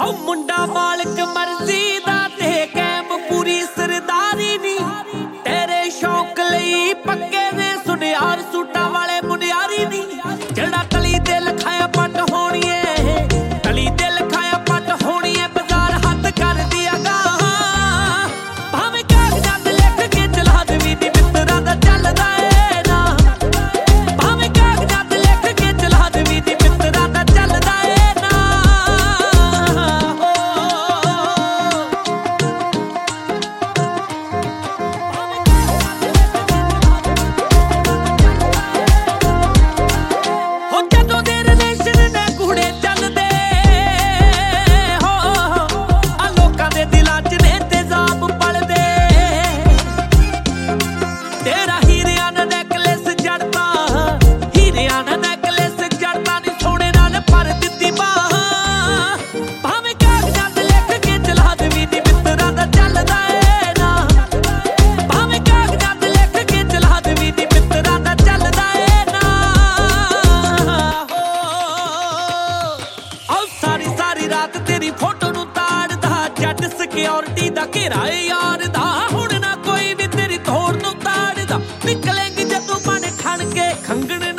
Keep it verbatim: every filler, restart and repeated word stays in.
ਹਉ ਮੁੰਡਾ ਮਾਲਕ ਮਰਜ਼ੀ ਦਾ ਤੇ ਕੈਮ ਪੂਰੀ ਸਰਦਾਰੀ ਨੀ ਤੇਰੇ ਸ਼ੌਕ ਲਈ ਪੱਕੇ ਦੇ ਸੁਨਿਆਰ ਸੂਟਾਂ ਵਾਲੇ ਮੁਨਿਆਰੀ ਨੀ ਜਿਹੜਾ ਤਲੀ ਤੇ ਲਖਾਇਆ ਪੱਟ ਹੋਣੀਏ ਤਲੀ ਤੇ ਲਖਾਇਆ ਪੱਟ ਹੋਣੀਏ ਬਾਜ਼ਾਰ ਹੱਥ ਕਰਦੀ ਅਗਾ ਭਾਵੇਂ ਕਾਗਜ਼ਾਂ ਤੇ ਲਿਖ ਕੇ ਚਲਾ ਦੇਵੀ ਨੀ ਮਿੱਤਰਾਂ ਦਾ ਚੱਲਦਾ ਏ ਨਾ ਭਾਵੇਂ ਕਾਗਜ਼ਾਂ ਤੇ ਲਿਖ ਕੇ ਚਲਾ ਦੇਵੀ ਨੀ ਮਿੱਤਰਾਂ ਦਾ ਚੱਲਦਾ ਏ ਨਾ ਹੋ ਜਦੋਂ ਦੇ ਰਿਲੇਸ਼ਨ ਨੇ ਕੁੜੇ ਚੱਲਦੇ ਹੋ ਆ ਲੋਕਾਂ ਦੇ ਦਿਲਾਂ 'ਚ ਨੇ ਤੇਜ਼ਾਬ ਪਲਦੇ ਤੇਰਾ ਹੀਰਿਆਂ ਦਾ ਨੈਕਲੇਸ ਜੜਦਾ ਹੀਰਿਆਂ ਦਾ ਨੈਕਲੇਸ ਜੜਦਾ ਨੀ ਸੋਨੇ ਨਾਲ ਭਰ ਦਿੱਤੀ ਬਾਹ ਭਾਵੇਂ ਕਾਗਜ਼ਾਂ ਤੇ ਲਿਖ ਕੇ ਚਲਾ ਦੇਵੀ ਨੀ ਮਿੱਤਰਾਂ ਦਾ ਚੱਲਦਾ ਏ ਨਾ ਭਾਵੇਂ ਕਾਗਜ਼ਾਂ ਤੇ ਲਿਖ ਕੇ ਚਲਾ ਦੇਵੀ ਨੀ ਮਿੱਤਰਾਂ ਦਾ ਚੱਲਦਾ ਏ ਨਾ ਆਓ ਸਾਰੀ ਸਾਰੀ ਰਾਤ ਤੇਰੀ ਫੋਟੋ ਨੂੰ ਤਾੜਦਾ ਜੱਟ ਸਿਕਿਉਰਿਟੀ ਦਾ ਘੇਰਾ ਏ ਯਾਰ ਦਾ ਹੁਣ ਨਾ ਕੋਈ ਵੀ ਤੇਰੀ ਤੋੜ ਨੂੰ ਤਾੜਦਾ ਨਿਕਲੇਂਗੀ ਜਦੋਂ ਮਨ ਖਣ ਕੇ ਖੰਗਣ